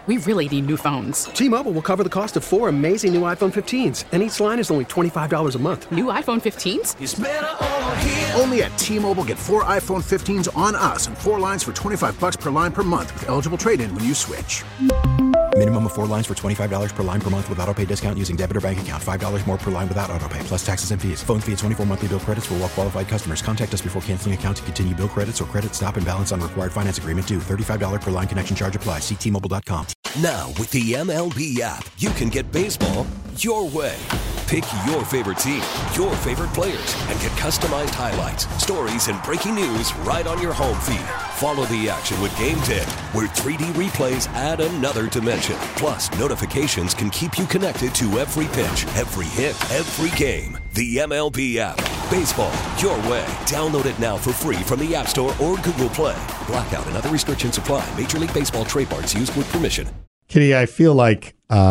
We really need new phones. T-Mobile will cover the cost of 4 amazing new iPhone 15s, and each line is only $25 a month. New iPhone 15s? It's better over here. Only at T-Mobile, get 4 iPhone 15s on us and 4 lines for $25 per line per month with eligible trade-in when you switch. Minimum of 4 lines for $25 per line per month with autopay discount using debit or bank account. $5 more per line without autopay, plus taxes and fees. Phone fee at 24 monthly bill credits for well-qualified customers. Contact us before canceling account to continue bill credits or credit stop and balance on required finance agreement due. $35 per line connection charge applies. See T-Mobile.com. Now, with the MLB app, you can get baseball your way. Pick your favorite team, your favorite players, and get customized highlights, stories, and breaking news right on your home feed. Follow the action with Game Day, where 3D replays add another dimension. Plus, notifications can keep you connected to every pitch, every hit, every game. The MLB app. Baseball your way. Download it now for free from the App Store or Google Play. Blackout and other restrictions apply. Major League Baseball trademarks used with permission. Kitty, I feel like,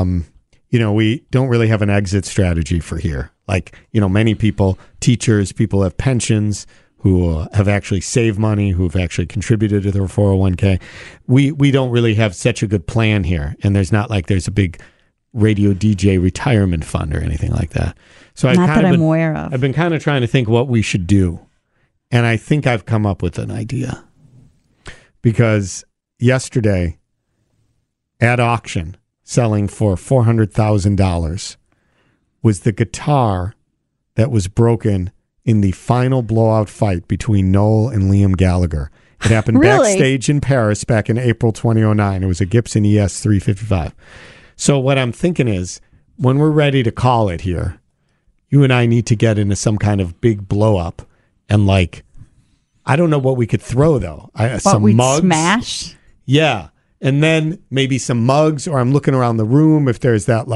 we don't really have an exit strategy for here. Like, many people, teachers, people have pensions who have actually saved money, who have actually contributed to their 401k. We don't really have such a good plan here. And there's not like there's a big radio DJ retirement fund or anything like that. So I'm aware of. I've been kind of trying to think what we should do. And I think I've come up with an idea. Because yesterday, at auction, selling for $400,000, was the guitar that was broken in the final blowout fight between Noel and Liam Gallagher. It happened backstage in Paris back in April 2009. It was a Gibson ES 355. So what I'm thinking is, when we're ready to call it here, you and I need to get into some kind of big blow up and I don't know what we could throw though. Some mugs. Smash? Yeah. And then maybe some mugs, or I'm looking around the room if there's that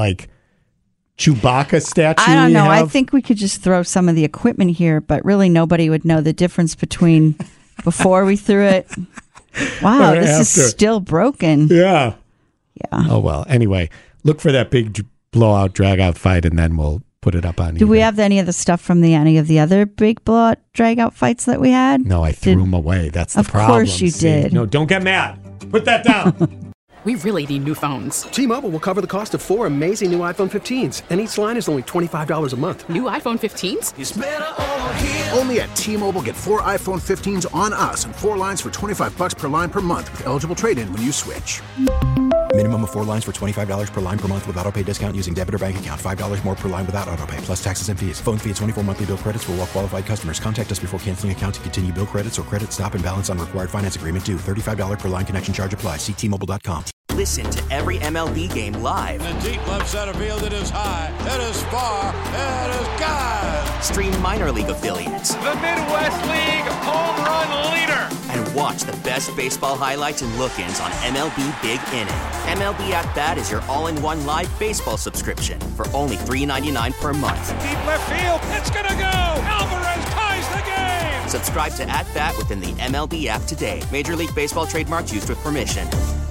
Chewbacca statue. I don't know. I think we could just throw some of the equipment here, but really nobody would know the difference between before we threw it. Wow, this is still broken. Yeah. Yeah. Oh, well. Anyway, look for that big blowout, drag-out fight, and then we'll put it up on Do we have any of the stuff from any of the other big blowout, drag-out fights that we had? No, I threw them away. That's the problem. Of course you did. No, don't get mad. Put that down. We really need new phones. T-Mobile will cover the cost of 4 amazing new iPhone 15s, and each line is only $25 a month. New iPhone 15s? It's better over here. Only at T-Mobile, get 4 iPhone 15s on us and 4 lines for $25 per line per month with eligible trade-in when you switch. Minimum of 4 lines for $25 per line per month with autopay discount using debit or bank account. $5 more per line without autopay, plus taxes and fees. Phone fee at 24 monthly bill credits for well-qualified customers. Contact us before canceling account to continue bill credits or credit stop and balance on required finance agreement due. $35 per line connection charge applies. See T-Mobile.com. Listen to every MLB game live. In the deep left center field, it is high, it is far, it is gone. Stream minor league affiliates. The Midwest League home run leader. And watch the best baseball highlights and look-ins on MLB Big Inning. MLB At Bat is your all-in-one live baseball subscription for only $3.99 per month. Deep left field, it's gonna go. Alvarez ties the game. Subscribe to At Bat within the MLB app today. Major League Baseball trademarks used with permission.